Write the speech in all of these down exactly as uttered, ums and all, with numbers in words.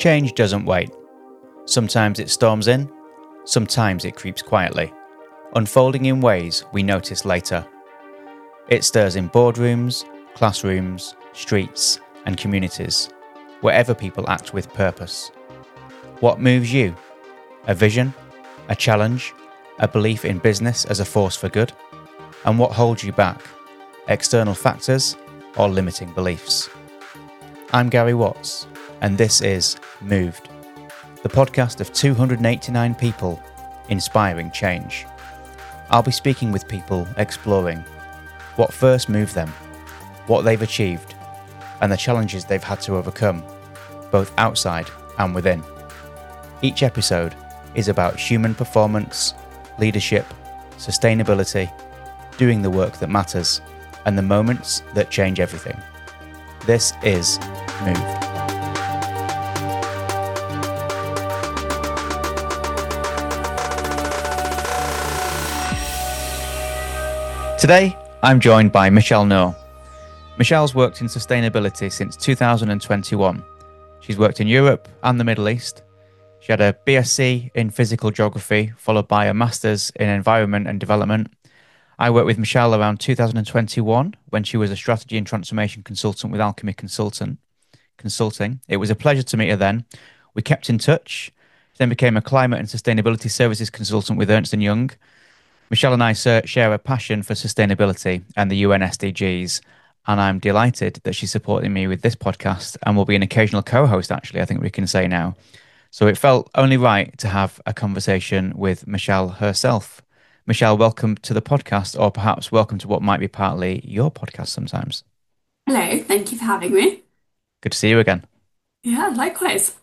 Change doesn't wait. Sometimes it storms in, sometimes it creeps quietly, unfolding in ways we notice later. It stirs in boardrooms, classrooms, streets, and communities, wherever people act with purpose. What moves you? A vision? A challenge? A belief in business as a force for good? And what holds you back? External factors or limiting beliefs? I'm Gary Watts, and this is Moved, the podcast of two hundred eighty-nine people inspiring change. I'll be speaking with people exploring what first moved them, what they've achieved, and the challenges they've had to overcome, both outside and within. Each episode is about human performance, leadership, sustainability, doing the work that matters, and the moments that change everything. This is Moved. Today, I'm joined by Michelle Noor. Michelle's worked in sustainability since two thousand twenty-one. She's worked in Europe and the Middle East. She had a B S c in physical geography, followed by a master's in environment and development. I worked with Michelle around two thousand twenty-one when she was a strategy and transformation consultant with Alchemy Consultant Consulting. It was a pleasure to meet her then. We kept in touch. She then became a climate and sustainability services consultant with Ernst and Young. Michelle and I share a passion for sustainability and the U N S D Gs, and I'm delighted that she's supporting me with this podcast and will be an occasional co-host, actually, I think we can say now. So it felt only right to have a conversation with Michelle herself. Michelle, welcome to the podcast, or perhaps welcome to what might be partly your podcast sometimes. Hello, thank you for having me. Good to see you again. Yeah, likewise.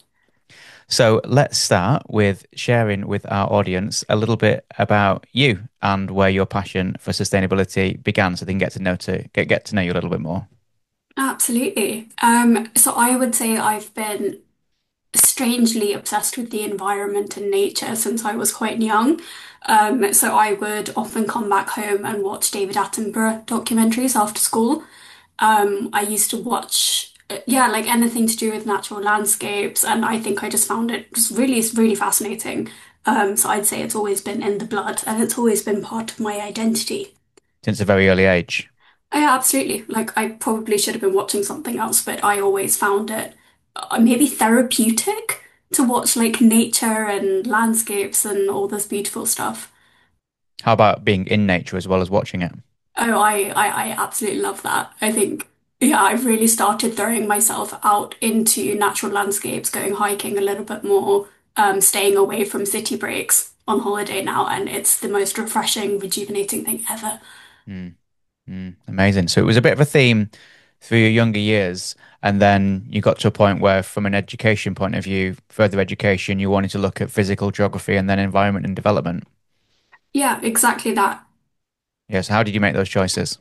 So let's start with sharing with our audience a little bit about you and where your passion for sustainability began, so they can get to know to get, get to know you a little bit more. Absolutely. Um, so I would say I've been strangely obsessed with the environment and nature since I was quite young. Um, so I would often come back home and watch David Attenborough documentaries after school. Um, I used to watch, uh, yeah, like anything to do with natural landscapes, and I think I just found it just really, really fascinating. Um, so I'd say it's always been in the blood, and it's always been part of my identity. Since a very early age. Oh, yeah, absolutely. Like I probably should have been watching something else, but I always found it uh, maybe therapeutic to watch like nature and landscapes and all this beautiful stuff. How about being in nature as well as watching it? Oh, I, I, I absolutely love that. I think, yeah, I've really started throwing myself out into natural landscapes, going hiking a little bit more, um, staying away from city breaks on holiday now, and it's the most refreshing, rejuvenating thing ever. Mm, mm, amazing. So it was a bit of a theme through your younger years, and then you got to a point where, from an education point of view, further education, you wanted to look at physical geography and then environment and development. Yeah, exactly that. Yes. How did you make those choices?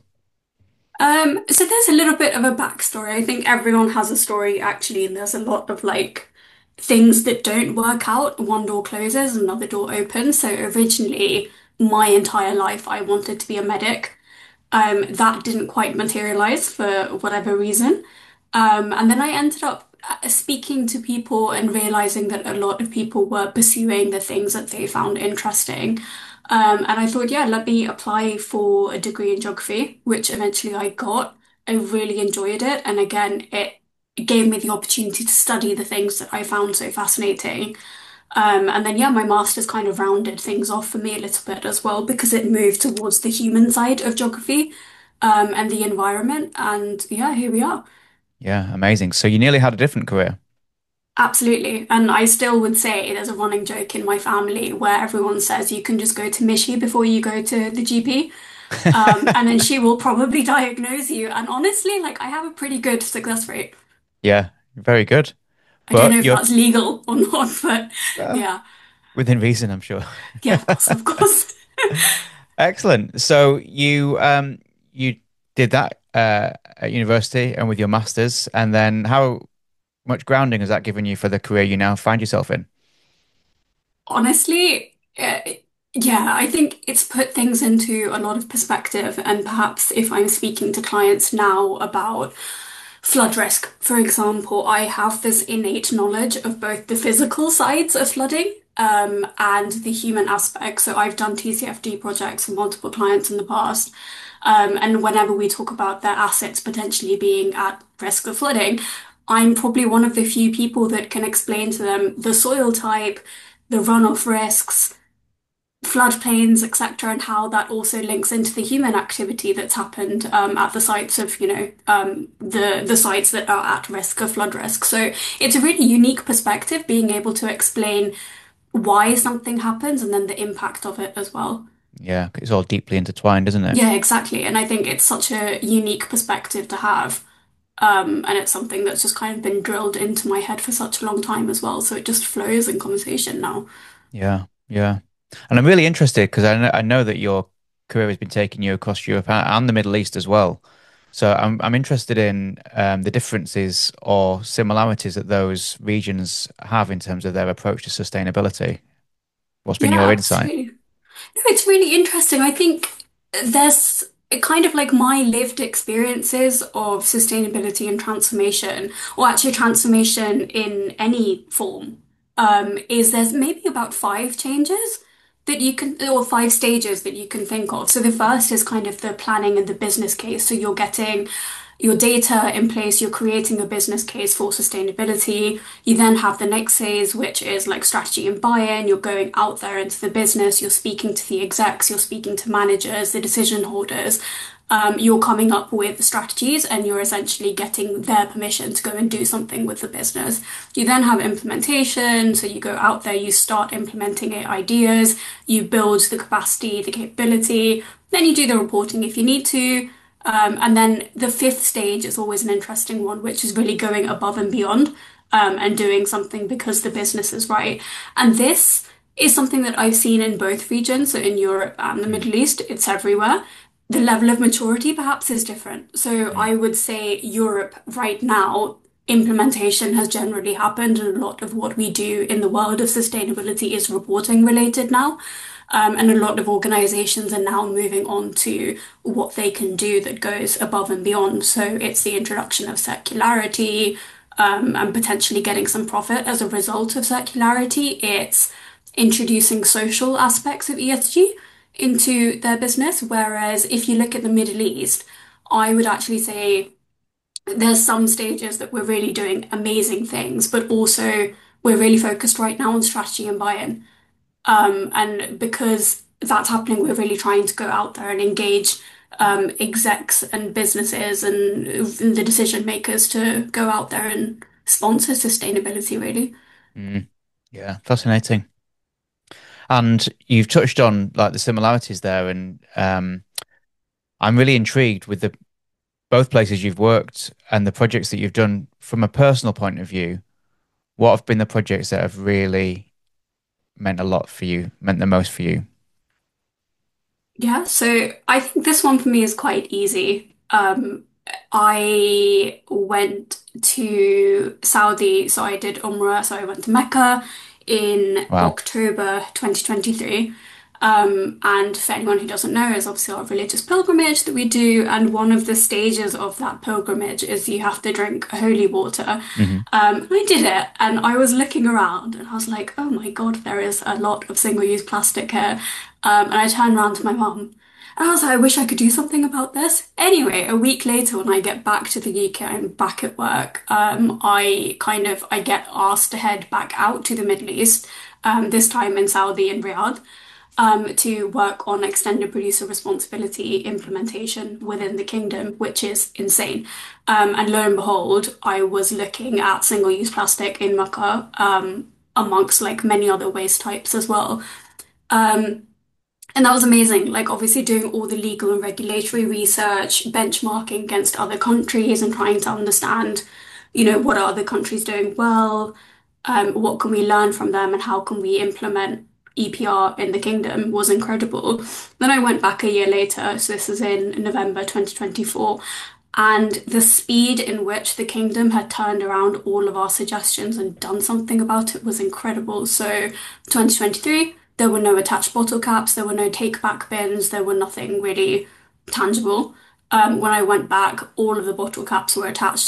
Um, so there's a little bit of a backstory. I think everyone has a story actually, and there's a lot of like things that don't work out. One door closes, another door opens. So originally, my entire life, I wanted to be a medic. Um, that didn't quite materialize for whatever reason. Um, and then I ended up uh, speaking to people and realizing that a lot of people were pursuing the things that they found interesting. Um, and I thought, yeah, let me apply for a degree in geography, which eventually I got. I really enjoyed it. And again, it gave me the opportunity to study the things that I found so fascinating. Um, and then, yeah, my master's kind of rounded things off for me a little bit as well because it moved towards the human side of geography, um, and the environment. And yeah, here we are. Yeah, amazing. So you nearly had a different career. Absolutely. And I still would say there's a running joke in my family where everyone says you can just go to Mishi before you go to the G P. Um, and then she will probably diagnose you. And honestly, like I have a pretty good success rate. Yeah, very good. I don't know But if you're that's legal or not, but uh, yeah. within reason, I'm sure. Yeah, of course, of course. Excellent. So you um you did that uh, at university and with your masters, and then how much grounding has that given you for the career you now find yourself in? Honestly, uh, yeah, I think it's put things into a lot of perspective. And perhaps if I'm speaking to clients now about flood risk, for example, I have this innate knowledge of both the physical sides of flooding um, and the human aspect. So I've done T C F D projects for multiple clients in the past. Um, and whenever we talk about their assets potentially being at risk of flooding, I'm probably one of the few people that can explain to them the soil type, the runoff risks, floodplains, et cetera, and how that also links into the human activity that's happened um, at the sites of, you know, um, the the sites that are at risk of flood risk. So it's a really unique perspective being able to explain why something happens and then the impact of it as well. Yeah, it's all deeply intertwined, isn't it? Yeah, exactly. And I think it's such a unique perspective to have. Um, and it's something that's just kind of been drilled into my head for such a long time as well. So it just flows in conversation now. Yeah, yeah. And I'm really interested because I know, I know that your career has been taking you across Europe a- and the Middle East as well. So I'm I'm interested in um, the differences or similarities that those regions have in terms of their approach to sustainability. What's been Yeah, your insight? absolutely. No, it's really interesting. I think there's kind of like my lived experiences of sustainability and transformation, or actually transformation in any form, um, is there's maybe about five changes that you can, or five stages that you can think of. So the first is kind of the planning and the business case. So you're getting your data in place, you're creating a business case for sustainability. You then have the next phase, which is like strategy and buy-in. You're going out there into the business, you're speaking to the execs, you're speaking to managers, the decision holders. Um, you're coming up with strategies and you're essentially getting their permission to go and do something with the business. You then have implementation. So you go out there, you start implementing ideas, you build the capacity, the capability, then you do the reporting if you need to. Um, and then the fifth stage is always an interesting one, which is really going above and beyond um, and doing something because the business is right. And this is something that I've seen in both regions, so in Europe and the Mm, Middle East, it's everywhere. The level of maturity perhaps is different. So mm, I would say Europe right now, implementation has generally happened, and a lot of what we do in the world of sustainability is reporting related now. Um, and a lot of organizations are now moving on to what they can do that goes above and beyond. So it's the introduction of circularity, um, and potentially getting some profit as a result of circularity. It's introducing social aspects of E S G into their business. Whereas if you look at the Middle East, I would actually say there's some stages that we're really doing amazing things, but also we're really focused right now on strategy and buy-in. Um, and because that's happening, we're really trying to go out there and engage um, execs and businesses and the decision makers to go out there and sponsor sustainability, really. mm. Yeah, fascinating. And you've touched on like the similarities there, and um, I'm really intrigued with the both places you've worked and the projects that you've done from a personal point of view. What have been the projects that have really meant a lot for you, meant the most for you? Yeah, so I think this one for me is quite easy. Um, I went to Saudi, so I did Umrah, so I went to Mecca in Wow. October twenty twenty-three. Um, and for anyone who doesn't know, is obviously our religious pilgrimage that we do, and one of the stages of that pilgrimage is you have to drink holy water. Hmm. Um, and I did it, and I was looking around, and I was like, "Oh my God, there is a lot of single-use plastic here." Um, and I turned around to my mum, and I was like, "I wish I could do something about this." Anyway, a week later, when I get back to the U K, I'm back at work. Um, I kind of I get asked to head back out to the Middle East, um, this time in Saudi and Riyadh um, to work on extended producer responsibility implementation within the kingdom, which is insane. Um, and lo and behold, I was looking at single-use plastic in Makkah, um, amongst like many other waste types as well. Um, and that was amazing. Like obviously doing all the legal and regulatory research, benchmarking against other countries and trying to understand, you know, what are other countries doing well, um, what can we learn from them and how can we implement E P R in the kingdom was incredible. Then I went back a year later, so this is in November twenty twenty-four, and the speed in which the kingdom had turned around all of our suggestions and done something about it was incredible. So twenty twenty-three, there were no attached bottle caps, there were no take back bins, there were nothing really tangible. Um, when I went back, all of the bottle caps were attached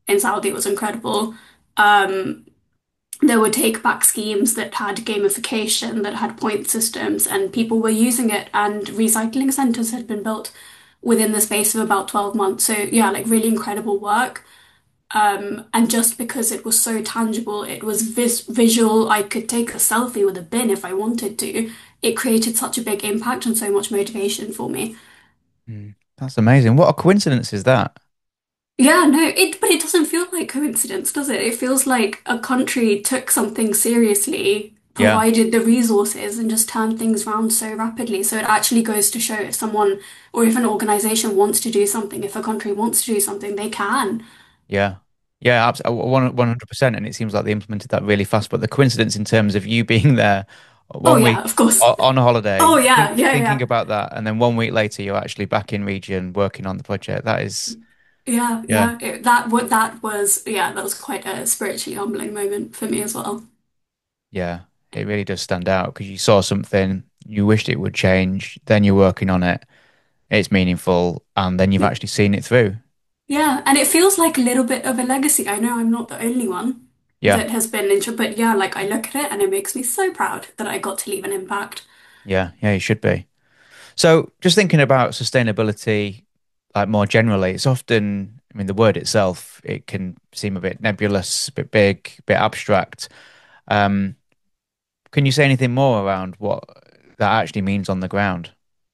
in Saudi was incredible. Um, there were take back schemes that had gamification, that had point systems, and people were using it, and recycling centers had been built within the space of about twelve months. So, yeah, like really incredible work. Um, and just because it was so tangible, it was vis visual, I could take a selfie with a bin if I wanted to. It created such a big impact and so much motivation for me. Mm. That's amazing. What a coincidence is that? Yeah, no, it but it doesn't feel like coincidence, does it? It feels like a country took something seriously, Yeah. provided the resources, and just turned things around so rapidly. So it actually goes to show if someone or if an organization wants to do something, if a country wants to do something, they can. Yeah. Yeah, absolutely. One, 100%. And it seems like they implemented that really fast. But the coincidence in terms of you being there Oh one yeah, week of course. o- on holiday, Oh yeah, think, yeah, thinking yeah. about that, and then one week later, you're actually back in region working on the project. That is, Yeah, yeah, yeah. It, that what that was, yeah, that was quite a spiritually humbling moment for me as well. yeah, it really does stand out because you saw something, you wished it would change, then you're working on it, it's meaningful, and then you've Yeah, actually seen it through. yeah, and it feels like a little bit of a legacy. I know I'm not the only one Yeah, that has been into, but yeah, like I look at it and it makes me so proud that I got to leave an impact. yeah, yeah, you should be. So, just thinking about sustainability, like more generally, it's often, I mean, the word itself, it can seem a bit nebulous, a bit big, a bit abstract. Um, can you say anything more around what that actually means on the ground?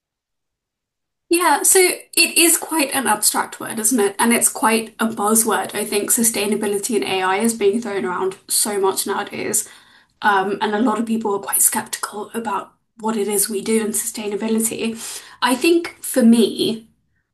Yeah, so it is quite an abstract word, isn't it? And it's quite a buzzword. I think sustainability and A I is being thrown around so much nowadays. Um, and a lot of people are quite skeptical about what it is we do in sustainability. I think for me,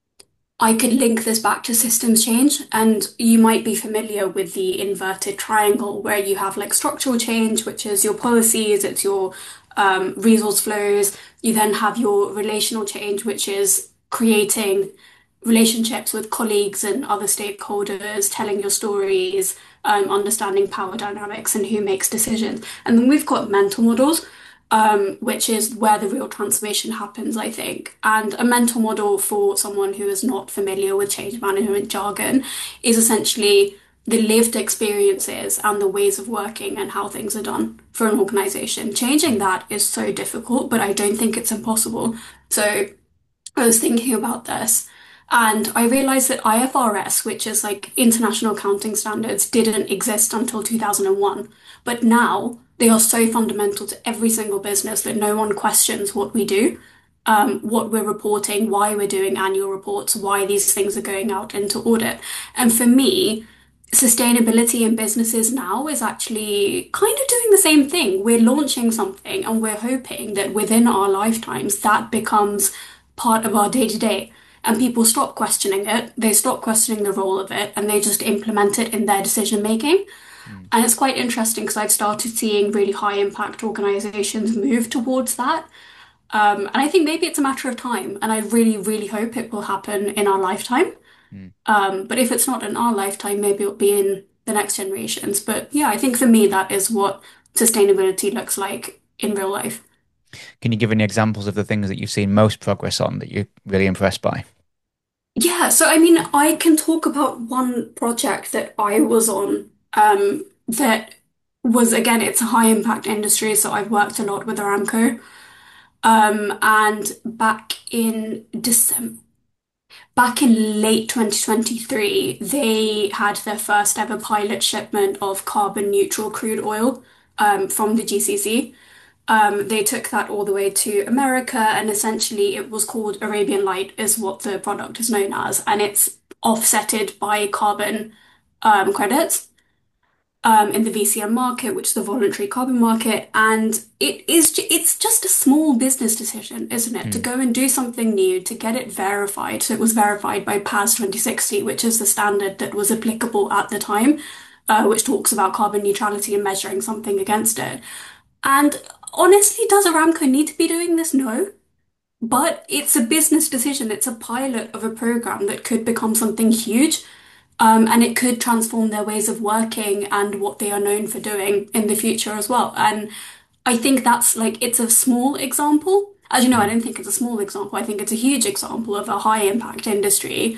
I could link this back to systems change, and you might be familiar with the inverted triangle where you have like structural change, which is your policies, it's your um, resource flows. You then have your relational change, which is creating relationships with colleagues and other stakeholders, telling your stories, um, understanding power dynamics and who makes decisions. And then we've got mental models, um, which is where the real transformation happens, I think. And a mental model for someone who is not familiar with change management jargon is essentially the lived experiences and the ways of working and how things are done for an organization. Changing Mm. that is so difficult, but I don't think it's impossible. So I was thinking about this and I realized that I F R S, which is like international accounting standards, didn't exist until two thousand one. But now they are so fundamental to every single business that no one questions what we do, um, what we're reporting, why we're doing annual reports, why these things are going out into audit. And for me, sustainability in businesses now is actually kind of doing the same thing. We're launching something and we're hoping that within our lifetimes that becomes part of our day to day. And people stop questioning it, they stop questioning the role of it, and they just implement it in their decision making. Mm. And it's quite interesting because I've started seeing really high impact organizations move towards that. Um, and I think maybe it's a matter of time, and I really, really hope it will happen in our lifetime. Mm. Um, but if it's not in our lifetime, maybe it'll be in the next generations. But yeah, I think for me, that is what sustainability looks like in real life. Can you give any examples of the things that you've seen most progress on that you're really impressed by? Yeah, so I mean, I can talk about one project that I was on, um, that was, again, it's a high impact industry, so I've worked a lot with Aramco. Um, and back in December, back in late twenty twenty-three, they had their first ever pilot shipment of carbon neutral crude oil, um, from the G C C. Um, they took that all the way to America, and essentially it was called Arabian Light, is what the product is known as, and it's offsetted by carbon um, credits um, in the V C M market, which is the voluntary carbon market. And it is ju- it's just a small business decision, isn't it, to Mm. go and do something new, to get it verified. So it was verified by P A S twenty sixty, which is the standard that was applicable at the time, uh, which talks about carbon neutrality and measuring something against it. And honestly, does Aramco need to be doing this? No. But it's a business decision. It's a pilot of a program that could become something huge. Um, and it could transform their ways of working and what they are known for doing in the future as well. And I think that's like, it's a small example. As you know, I Mm. don't think it's a small example. I think it's a huge example of a high impact industry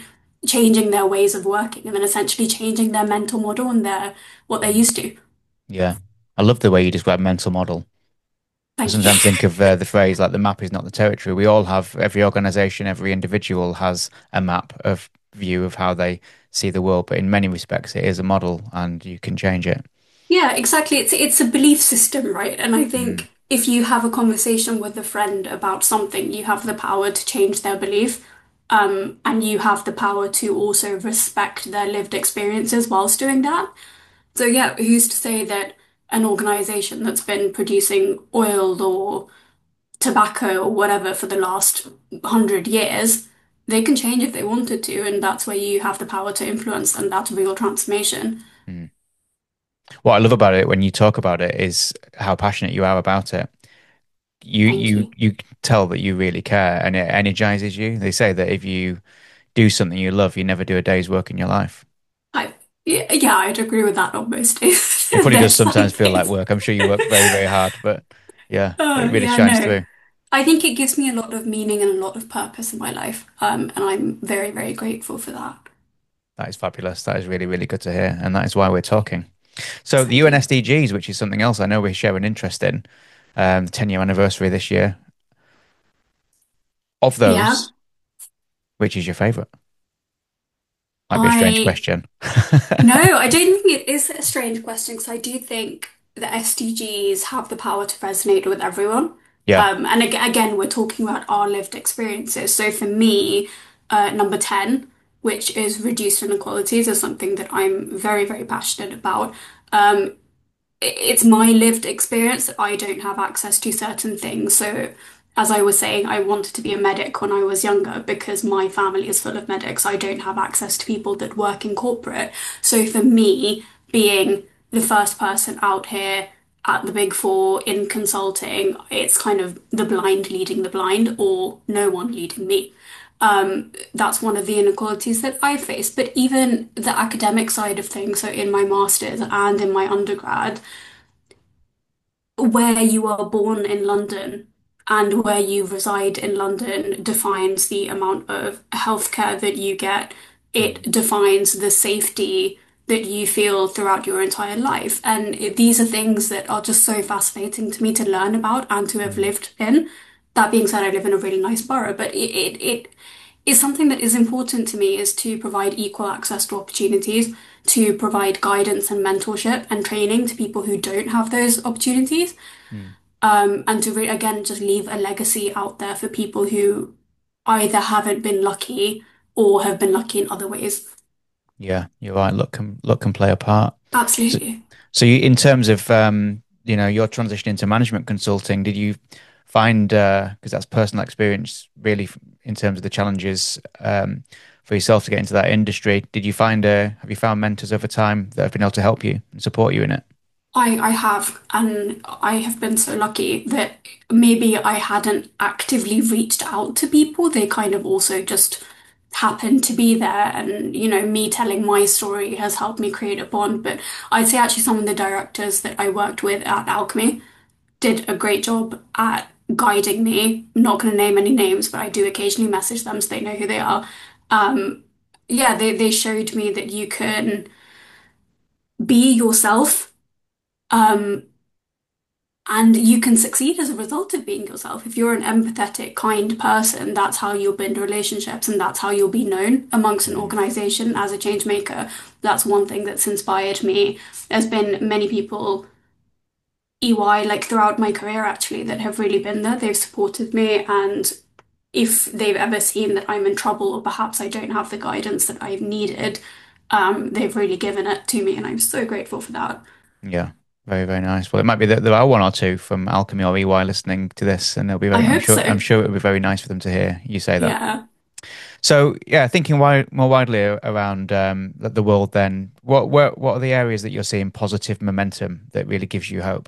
changing their ways of working and then essentially changing their mental model and their what they're Mm. used to. Yeah. I love the way you describe mental model. I Thank you. sometimes think of uh, the phrase like the map is not the territory. We all have, every organization, every individual has a map of view of how they see the world, but in many respects, it is a model and you can change it. Yeah, exactly. It's it's a belief system, right? And I Mm, think if you have a conversation with a friend about something, you have the power to change their belief. Um, and you have the power to also respect their lived experiences whilst doing that. So yeah, who's to say that an organization that's been producing oil or tobacco or whatever for the last hundred years, they can change if they wanted to, and that's where you have the power to influence, and that's real transformation. mm. What I love about it when you talk about it is how passionate you are about it. You Thank you you. you can tell that you really care and it energizes you. They say that if you do something you love, you never do a day's work in your life. I yeah, yeah, I'd agree with that on most days. It probably does There's some sometimes feel like days. work. I'm sure you work very, very hard, but yeah, it Oh, really yeah, shines no. through. I think it gives me a lot of meaning and a lot of purpose in my life. Um, and I'm very, very grateful for that. That is fabulous. That is really, really good to hear. And that is why we're talking. So the U N Exactly. S D Gs, which is something else I know we share an interest in, um, the ten year anniversary this year. Of Yeah. those, which is your favorite? Might be a strange I question. No, I don't think it is a strange question because I do think the S D Gs have the power to resonate with everyone. Yeah. Um, and ag again, we're talking about our lived experiences. So for me, uh, number ten, which is reduced inequalities, is something that I'm very, very passionate about. Um, it's my lived experience that I don't have access to certain things. So, as I was saying, I wanted to be a medic when I was younger because my family is full of medics. I don't have access to people that work in corporate. So, for me, being the first person out here at the Big Four in consulting, it's kind of the blind leading the blind or no one leading me. Um, that's one of the inequalities that I face. But even the academic side of things, so in my master's and in my undergrad, where you are born in London and where you reside in London defines the amount of healthcare that you get. Mm, It defines the safety that you feel throughout your entire life. And it, these are things that are just so fascinating to me to learn about and to have mm. lived in. That being said, I live in a really nice borough, but it, it, it is something that is important to me is to provide equal access to opportunities, to provide guidance and mentorship and training to people who don't have those opportunities, Mm. um, and to re again just leave a legacy out there for people who either haven't been lucky or have been lucky in other ways. Yeah, you're right. Luck can luck can play a part. So, Absolutely. so you, in terms of um, you know, your transition into management consulting, did you find uh, because that's personal experience, really, f- in terms of the challenges um, for yourself to get into that industry? Did you find uh, have you found mentors over time that have been able to help you and support you in it? I, I have, and I have been so lucky that maybe I hadn't actively reached out to people. They kind of also just happened to be there. And, you know, me telling my story has helped me create a bond. But I'd say actually some of the directors that I worked with at Alchemy did a great job at guiding me. I'm not going to name any names, but I do occasionally message them so they know who they are. Um, yeah, they, they showed me that you can be yourself. Um, And you can succeed as a result of being yourself. If you're an empathetic, kind person, that's how you'll build relationships and that's how you'll be known amongst an Mm, organization as a change maker. That's one thing that's inspired me. There's been many people, E Y, like throughout my career actually, that have really been there. They've supported me. And if they've ever seen that I'm in trouble or perhaps I don't have the guidance that I've needed, um, they've really given it to me. And I'm so grateful for that. yeah, very, very nice. Well, it might be that there are one or two from Alchemy or E Y listening to this, and they'll be I very, I'm hope sure I'm so. sure it would be very nice for them to hear you say that. Yeah. So yeah, thinking wide, more widely a- around um, the the world, then what what what are the areas that you're seeing positive momentum that really gives you hope?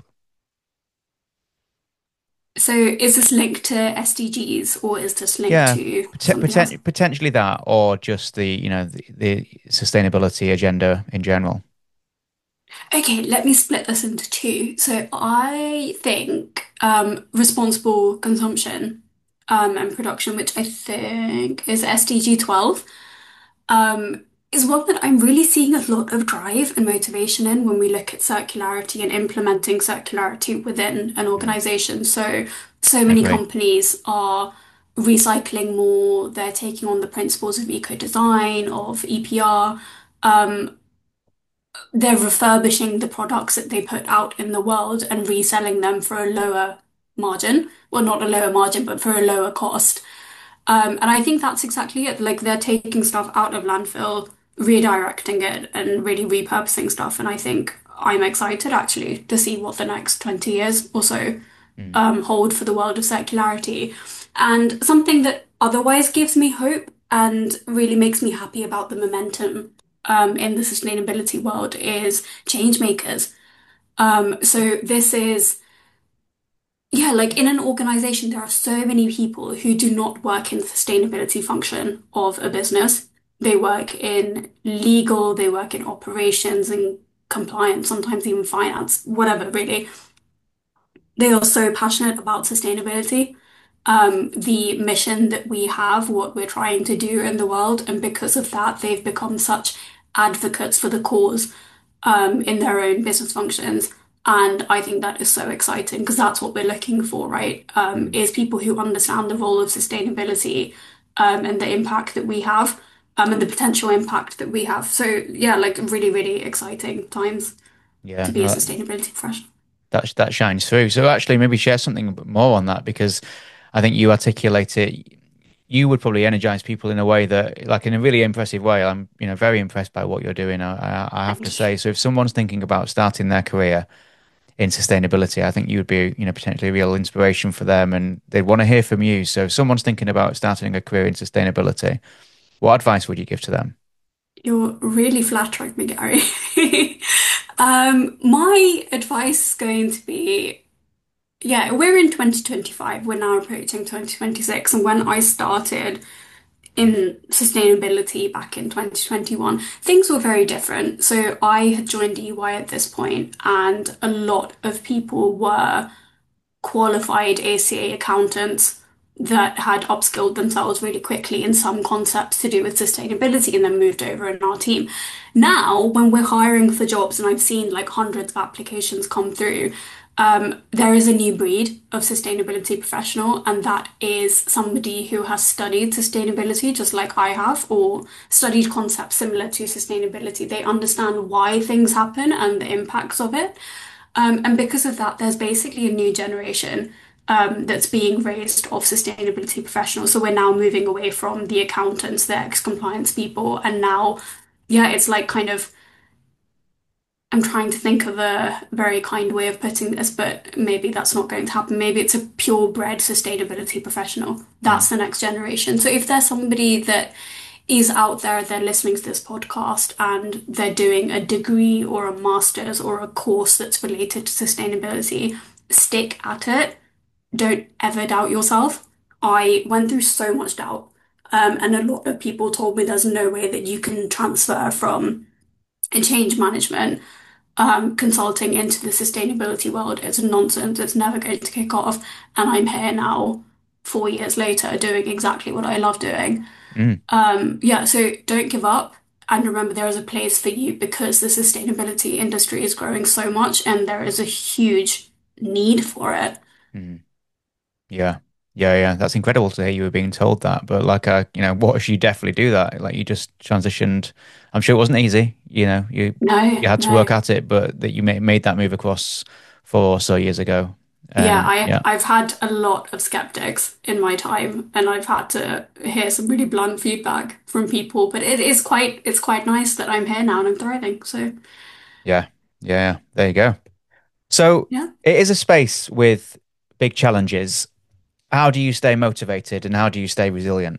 So is this linked to S D Gs or is this linked Yeah, to poten- something else? poten- potentially that, or just the you know the, the sustainability agenda in general. Okay, let me split this into two. So I think um, responsible consumption um, and production, which I think is S D G twelve. um, is one that I'm really seeing a lot of drive and motivation in when we look at circularity and implementing circularity within an Mm, organization. So, so I many agree. companies are recycling more, they're taking on the principles of eco design, of E P R. Um, they're refurbishing the products that they put out in the world and reselling them for a lower margin. Well, not a lower margin, but for a lower cost. Um, and I think that's exactly it. Like they're taking stuff out of landfill, redirecting it, and really repurposing stuff. And I think I'm excited actually to see what the next twenty years or so Mm, um, hold for the world of circularity. And something that otherwise gives me hope and really makes me happy about the momentum um, in the sustainability world is change makers. Um, so this is yeah, like in an organization, there are so many people who do not work in the sustainability function of a business. They work in legal, they work in operations and compliance, sometimes even finance, whatever, really. They are so passionate about sustainability, um, the mission that we have, what we're trying to do in the world, and because of that, they've become such advocates for the cause um, in their own business functions. And I think that is so exciting because that's what we're looking for, right? Um, mm. is people who understand the role of sustainability um, and the impact that we have um, and the potential impact that we have. So yeah, like really, really exciting times Yeah, to be a no, that, sustainability professional. that that shines through. So actually, maybe share something a bit more on that because I think you articulate it. You would probably energize people in a way that, like, in a really impressive way. I'm, you know, very impressed by what you're doing. I, I, I have to Thank you. say. So if someone's thinking about starting their career in sustainability, I think you would be, you know, potentially a real inspiration for them, and they'd want to hear from you. So if someone's thinking about starting a career in sustainability, what advice would you give to them? You're really flattering me, Gary. Um, my advice is going to be, yeah, we're in twenty twenty-five. We're now approaching twenty twenty-six. And when I started in sustainability back in twenty twenty-one, things were very different. So I had joined E Y at this point, and a lot of people were qualified A C A accountants that had upskilled themselves really quickly in some concepts to do with sustainability and then moved over in our team. Now, when we're hiring for jobs, and I've seen like hundreds of applications come through, um, there is a new breed of sustainability professional, and that is somebody who has studied sustainability just like I have, or studied concepts similar to sustainability. They understand why things happen and the impacts of it. Um, and because of that, there's basically a new generation um, that's being raised of sustainability professionals. So we're now moving away from the accountants, the ex-compliance people, and now, yeah, it's like kind of, I'm trying to think of a very kind way of putting this, but maybe that's not going to happen. Maybe it's a purebred sustainability professional. Mm, That's the next generation. So if there's somebody that is out there, they're listening to this podcast and they're doing a degree or a master's or a course that's related to sustainability, stick at it. Don't ever doubt yourself. I went through so much doubt, um, and a lot of people told me there's no way that you can transfer from a change management um, consulting into the sustainability world. It's nonsense. It's never going to kick off. And I'm here now, four years later, doing exactly what I love doing. mm. Um, yeah, so don't give up. And remember, there is a place for you because the sustainability industry is growing so much and there is a huge need for it. Mm. Yeah. Yeah, yeah. That's incredible to hear you were being told that. But like, uh, you know, what if you definitely do that? Like you just transitioned. I'm sure it wasn't easy. You know, you No, you had to work no. at it, but that you made made that move across four or so years ago. Yeah, And I, yeah, I've had a lot of skeptics in my time and I've had to hear some really blunt feedback from people, but it is quite, it's quite nice that I'm here now and I'm thriving. So, yeah, yeah. There you go. So yeah. it is a space with big challenges. How do you stay motivated and how do you stay resilient?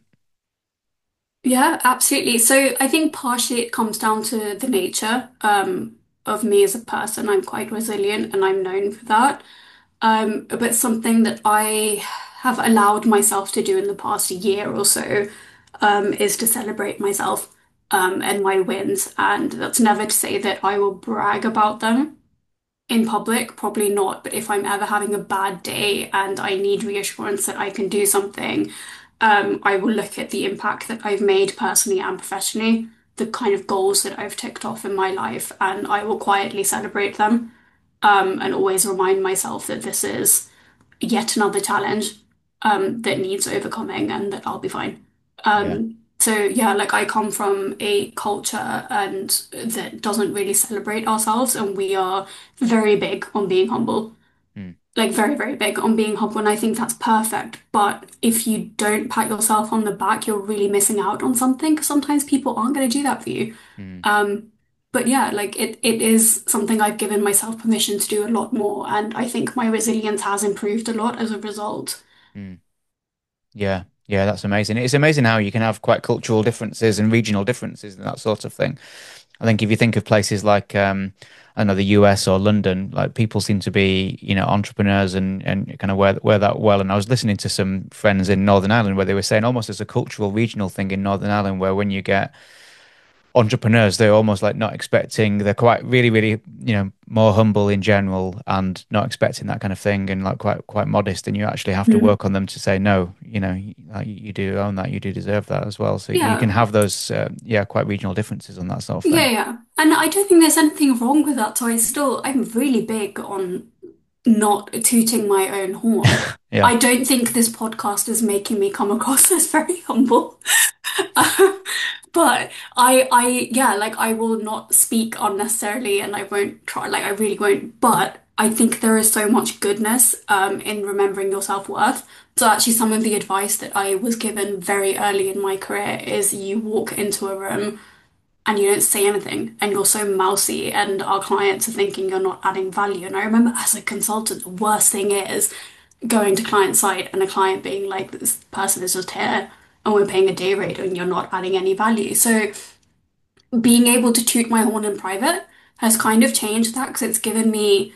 Yeah, absolutely. So I think partially it comes down to the nature um, of me as a person. I'm quite resilient and I'm known for that. Um, but something that I have allowed myself to do in the past year or so um, is to celebrate myself um, and my wins. And that's never to say that I will brag about them in public, probably not. But if I'm ever having a bad day and I need reassurance that I can do something, Um, I will look at the impact that I've made personally and professionally, the kind of goals that I've ticked off in my life, and I will quietly celebrate them, um, and always remind myself that this is yet another challenge, um, that needs overcoming and that I'll be fine. Yeah. Um, so yeah, like I come from a culture and that doesn't really celebrate ourselves, and we are very big on being humble, Mm, like very, very big on being humble, and I think that's perfect. But if you don't pat yourself on the back, you're really missing out on something because sometimes people aren't going to do that for you. mm, Um, but yeah, like it, it is something I've given myself permission to do a lot more, and I think my resilience has improved a lot as a result. mm. Yeah. Yeah, that's amazing. It's amazing how you can have quite cultural differences and regional differences and that sort of thing. I think if you think of places like um, I don't know, the U S or London, like people seem to be, you know, entrepreneurs and and kind of wear wear that well. And I was listening to some friends in Northern Ireland where they were saying almost as a cultural regional thing in Northern Ireland where when you get entrepreneurs, they're almost like not expecting, they're quite really, really, you know, more humble in general and not expecting that kind of thing and like quite quite modest. And you actually have to Mhm. work on them to say, no, you know, you, like, you do own that, you do deserve that as well. So you can Yeah, have those, uh, yeah, quite regional differences on that sort of yeah, thing. yeah. And I don't think there's anything wrong with that. So I still, I'm really big on not tooting my own horn. Yeah. I don't think this podcast is making me come across as very humble. But I, I, yeah, like I will not speak unnecessarily and I won't try, like I really won't. But I think there is so much goodness, um, in remembering your self-worth. So actually some of the advice that I was given very early in my career is you walk into a room and you don't say anything and you're so mousy and our clients are thinking you're not adding value. And I remember as a consultant, the worst thing is going to client site and a client being like, this person is just here and we're paying a day rate and you're not adding any value. So being able to toot my horn in private has kind of changed that because it's given me,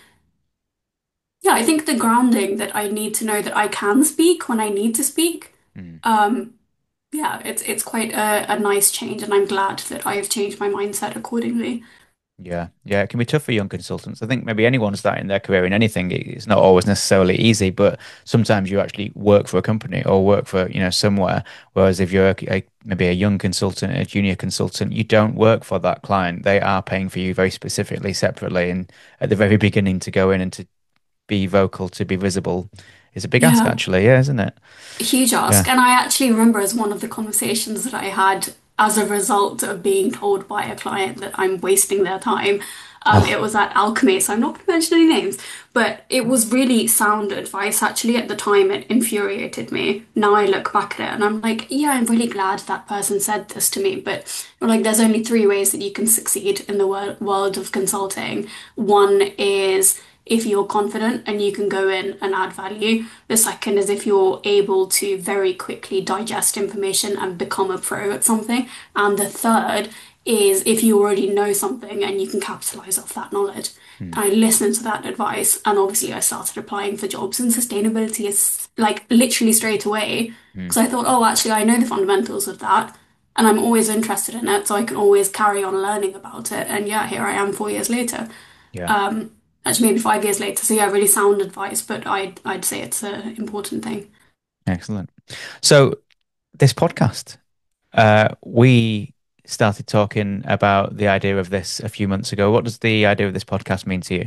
yeah, I think the grounding that I need to know that I can speak when I need to speak. Mm. Um, yeah, it's it's quite a, a nice change, and I'm glad that I have changed my mindset accordingly. Yeah, yeah, it can be tough for young consultants. I think maybe anyone starting their career in anything, it- it's not always necessarily easy, but sometimes you actually work for a company or work for, you know, somewhere. Whereas if you're a, a, maybe a young consultant, a junior consultant, you don't work for that client. They are paying for you very specifically, separately, and at the very beginning to go in and to be vocal, to be visible, is a big ask, Yeah, actually. Yeah, isn't it? a huge Yeah. ask. And I actually remember as one of the conversations that I had as a result of being told by a client that I'm wasting their time. Um, Oh, it was at Alchemy, so I'm not going to mention any names, but it was really sound advice. Actually, at the time, it infuriated me. Now I look back at it and I'm like, yeah, I'm really glad that person said this to me. But like, there's only three ways that you can succeed in the wor world of consulting. One is if you're confident and you can go in and add value. The second is if you're able to very quickly digest information and become a pro at something. And the third is if you already know something and you can capitalize off that knowledge. hmm, I listened to that advice and obviously I started applying for jobs in sustainability is like literally straight away hmm. because I thought, oh, actually, I know the fundamentals of that and I'm always interested in it, so I can always carry on learning about it. And yeah, here I am four years later. Yeah, Um, actually, maybe five years later. So yeah, really sound advice, but I'd I'd say it's an important thing. excellent. So this podcast. Uh, we started talking about the idea of this a few months ago. What does the idea of this podcast mean to you?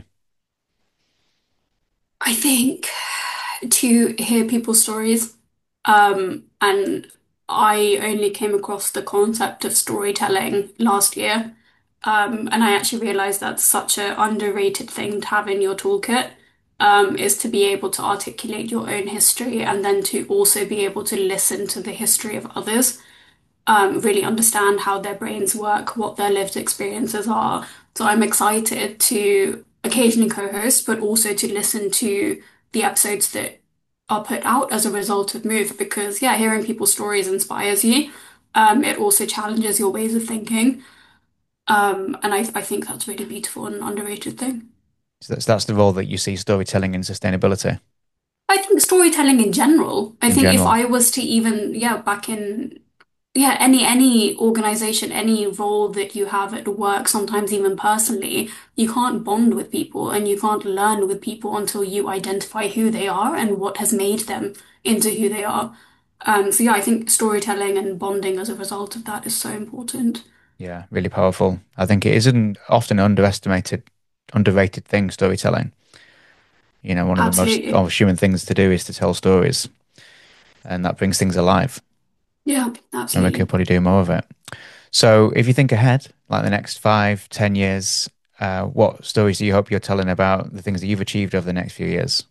I think to hear people's stories, um, and I only came across the concept of storytelling last year, um, and I actually realized that's such an underrated thing to have in your toolkit. Um, is to be able to articulate your own history and then to also be able to listen to the history of others, um, really understand how their brains work, what their lived experiences are. So I'm excited to occasionally co-host, but also to listen to the episodes that are put out as a result of Move, because yeah, hearing people's stories inspires you. Um, it also challenges your ways of thinking. Um, and I, I think that's really beautiful and an underrated thing. So that's that's the role that you see storytelling in sustainability I think storytelling in general. I in think if general. I was to even, yeah, back in, yeah, any any organization, any role that you have at work, sometimes even personally, you can't bond with people and you can't learn with people until you identify who they are and what has made them into who they are. Um, so yeah, I think storytelling and bonding as a result of that is so important. Yeah, really powerful. I think it is an often underestimated, underrated thing, storytelling. You know, one of the most Absolutely. oh, human things to do is to tell stories, and that brings things alive. Yeah, And we could absolutely. probably do more of it. So, if you think ahead, like the next five, ten years, uh, what stories do you hope you're telling about the things that you've achieved over the next few years?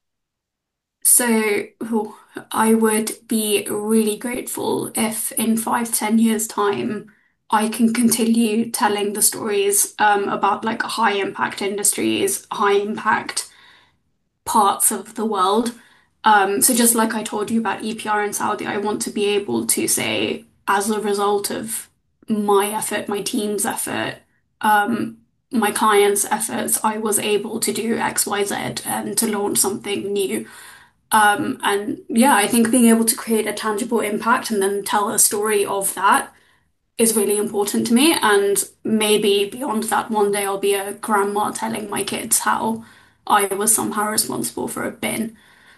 So oh, I would be really grateful if in five, ten years' time, I can continue telling the stories um, about like high impact industries, high impact parts of the world. Um, so just like I told you about E P R in Saudi, I want to be able to say, as a result of my effort, my team's effort, um, my clients' efforts, I was able to do X, Y, Z and to launch something new. Um, and yeah, I think being able to create a tangible impact and then tell a story of that is really important to me. And maybe beyond that, one day I'll be a grandma telling my kids how I was somehow responsible for a bin.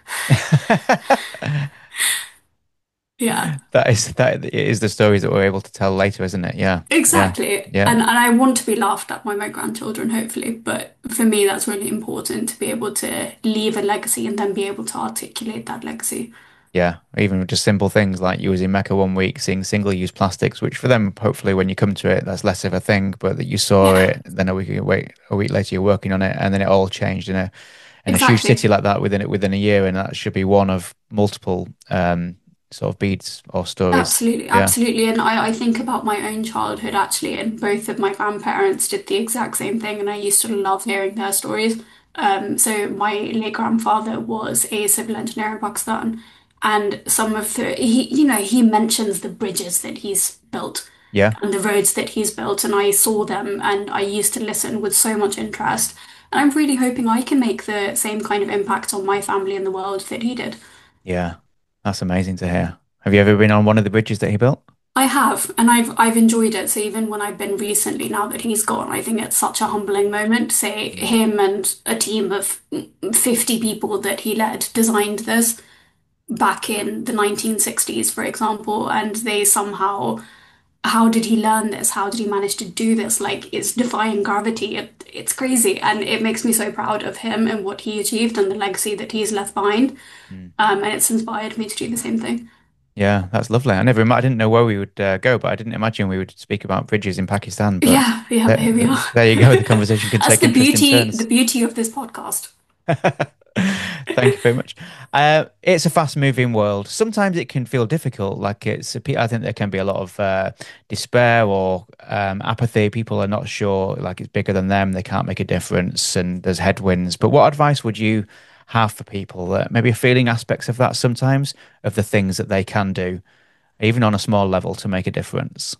Yeah, That is that is the stories that we're able to tell later, isn't it? Yeah, yeah, exactly. yeah, And and I want to be laughed at by my grandchildren, hopefully. But for me, that's really important to be able to leave a legacy and then be able to articulate that legacy. yeah. Even just simple things like you was in Mecca one week seeing single-use plastics, which for them, hopefully, when you come to it, that's less of a thing. But that you saw Yeah, it, then a week wait a week later, you're working on it, and then it all changed in a in a huge city exactly. like that within it within a year, and that should be one of multiple um sort of beads or stories. Absolutely, Yeah, absolutely. And I, I think about my own childhood actually, and both of my grandparents did the exact same thing, and I used to love hearing their stories. Um, so my late grandfather was a civil engineer in Pakistan, and some of the he, you know, he mentions the bridges that he's built yeah, and the roads that he's built, and I saw them, and I used to listen with so much interest. And I'm really hoping I can make the same kind of impact on my family and the world that he did. yeah. That's amazing to hear. Have you ever been on one of the bridges that he built? I have, and I've I've enjoyed it. So even when I've been recently, now that he's gone, I think it's such a humbling moment to say Mm. him and a team of fifty people that he led designed this back in the nineteen sixties, for example, and they somehow, how did he learn this? How did he manage to do this? Like it's defying gravity. It, it's crazy, and it makes me so proud of him and what he achieved and the legacy that he's left behind. Mm. Um, and it's inspired me to do the same thing. Yeah, that's lovely. I never, ima- I didn't know where we would uh, go, but I didn't imagine we would speak about bridges in Pakistan. But Yeah, yeah, but there, here we are. there you go. The conversation can That's take the interesting beauty, the turns. beauty of this podcast. Thank you very much. Uh, it's a fast-moving world. Sometimes it can feel difficult. Like it's, I think there can be a lot of uh, despair or um, apathy. People are not sure. Like it's bigger than them. They can't make a difference, and there's headwinds. But what advice would you have for people that maybe are feeling aspects of that sometimes, of the things that they can do, even on a small level, to make a difference?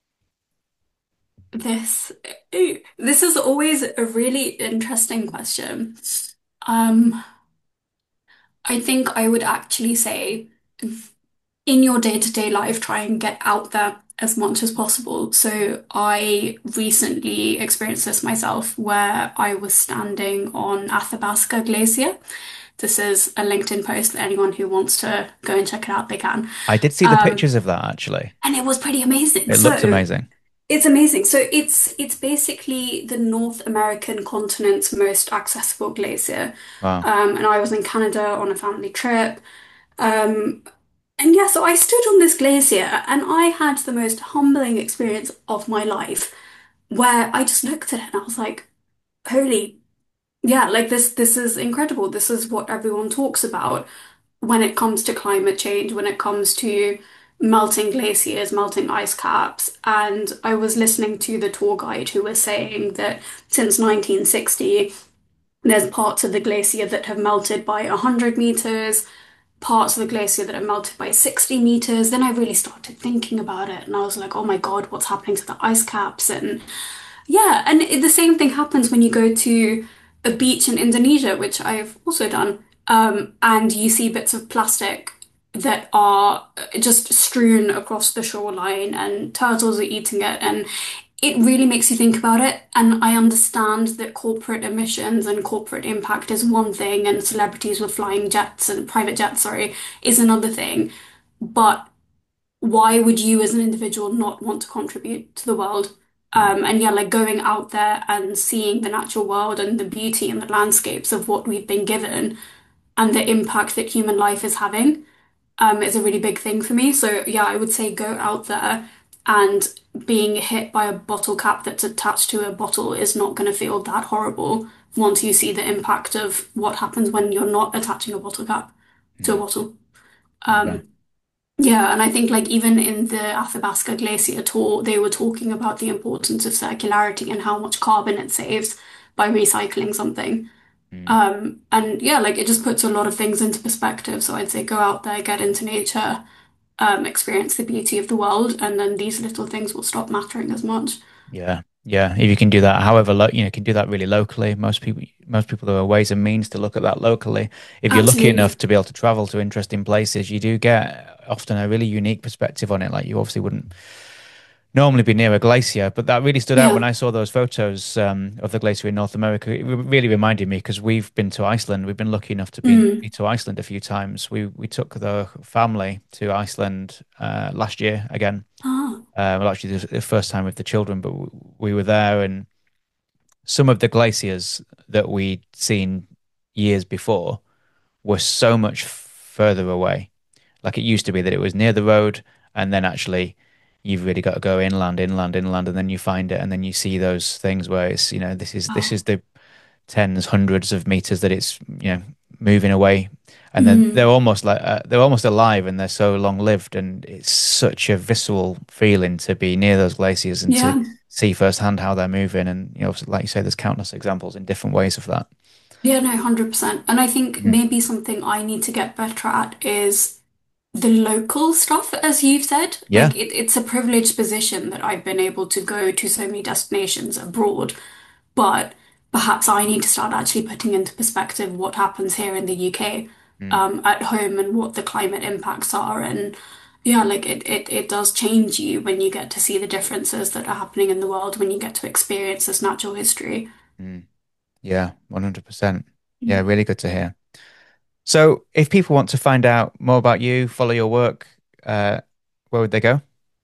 This, this is always a really interesting question. Um, I think I would actually say in your day-to-day life, try and get out there as much as possible. So I recently experienced this myself where I was standing on Athabasca Glacier. This is a LinkedIn post. Anyone who wants to go and check it out, they can. I did see the Um, pictures of that actually. and it was pretty amazing. It looks So amazing. it's amazing. So it's it's basically the North American continent's most accessible glacier. Wow. Um, and I was in Canada on a family trip. Um, and yeah, so I stood on this glacier and I had the most humbling experience of my life where I just looked at it and I was like, holy, yeah, like this this is incredible. This is what everyone talks about when it comes to climate change, when it comes to melting glaciers, melting ice caps. And I was listening to the tour guide who was saying that since nineteen sixty, there's parts of the glacier that have melted by one hundred meters, parts of the glacier that have melted by sixty meters. Then I really started thinking about it and I was like, oh my God, what's happening to the ice caps? And yeah, and it, the same thing happens when you go to a beach in Indonesia, which I've also done, um, and you see bits of plastic that are just strewn across the shoreline, and turtles are eating it, and it really makes you think about it. And I understand that corporate emissions and corporate impact is one thing, and celebrities with flying jets and private jets, sorry, is another thing. but why would you as an individual not want to contribute to the world? Mm. Um, and yeah, like going out there and seeing the natural world and the beauty and the landscapes of what we've been given and the impact that human life is having, um, is a really big thing for me. So yeah, I would say go out there, and being hit by a bottle cap that's attached to a bottle is not going to feel that horrible once you see the impact of what happens when you're not attaching a bottle cap to a Mm. bottle. Yeah. Um, yeah, and I think like even in the Athabasca Glacier tour, they were talking about the importance of circularity and how much carbon it saves by recycling something. Mm. Um, and yeah, like it just puts a lot of things into perspective. So I'd say go out there, get into nature, um, experience the beauty of the world, and then these little things will stop mattering as much. Yeah, yeah. If you can do that, however, lo you know, can do that really locally. Most people, most people, there are ways and means to look at that locally. If you're lucky enough Absolutely. to be able to travel to interesting places, you do get often a really unique perspective on it. Like you obviously wouldn't normally be near a glacier, but that really stood out when Yeah. I saw those photos um, of the glacier in North America. It re- really reminded me because we've been to Iceland. We've been lucky enough to be, be Mm. to Iceland a few times. We we took the family to Iceland uh, last year again. Ah. Uh, well, actually, the the first time with the children, but w- we were there, and some of the glaciers that we'd seen years before were so much further away. Like it used to be that it was near the road, and then actually you've really got to go inland, inland, inland, and then you find it, and then you see those things where it's, you know, this is this Oh. is the tens, hundreds of meters that it's, you know, moving away, and then they're Mm. almost like uh, they're almost alive, and they're so long lived, and it's such a visceral feeling to be near those glaciers and to Yeah. see firsthand how they're moving, and you know, like you say, there's countless examples in different ways of that. Yeah, no, one hundred percent. And I think Mm. maybe something I need to get better at is the local stuff, as you've said. Yeah. Like it, it's a privileged position that I've been able to go to so many destinations abroad, but perhaps I need to start actually putting into perspective what happens here in the U K, Mm. um, at home, and what the climate impacts are. And yeah, like it, it, it does change you when you get to see the differences that are happening in the world, when you get to experience this natural history. Mm. Yeah, one hundred percent. Yeah, really good to hear. So, if people want to find out more about you, follow your work, uh, where would they go?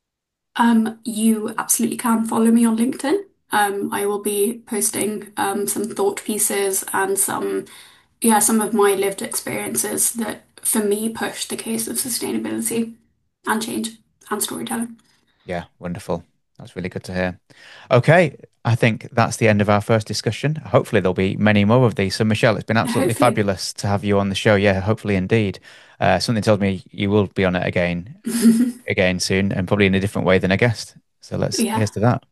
Um, you absolutely can follow me on LinkedIn. Um, I will be posting um, some thought pieces and some, yeah, some of my lived experiences that for me push the case of sustainability and change and storytelling. Yeah, wonderful. That's really good to hear. Okay, I think that's the end of our first discussion. Hopefully, there'll be many more of these. So, Michelle, it's been absolutely Hopefully. fabulous to have you on the show. Yeah, hopefully, indeed. Uh, something tells me you will be on it again, again soon, and probably in a different way than a guest. So, let's Yeah. here's to that.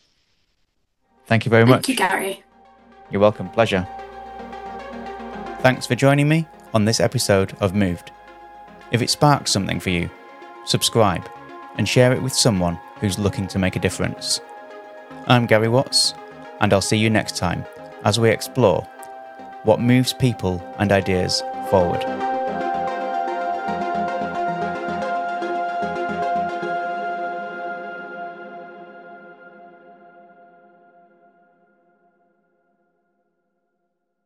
Thank you very Thank you, much. Gary. You're welcome. Pleasure. Thanks for joining me on this episode of Moved. If it sparks something for you, subscribe and share it with someone who's looking to make a difference. I'm Gary Watts, and I'll see you next time as we explore what moves people and ideas forward.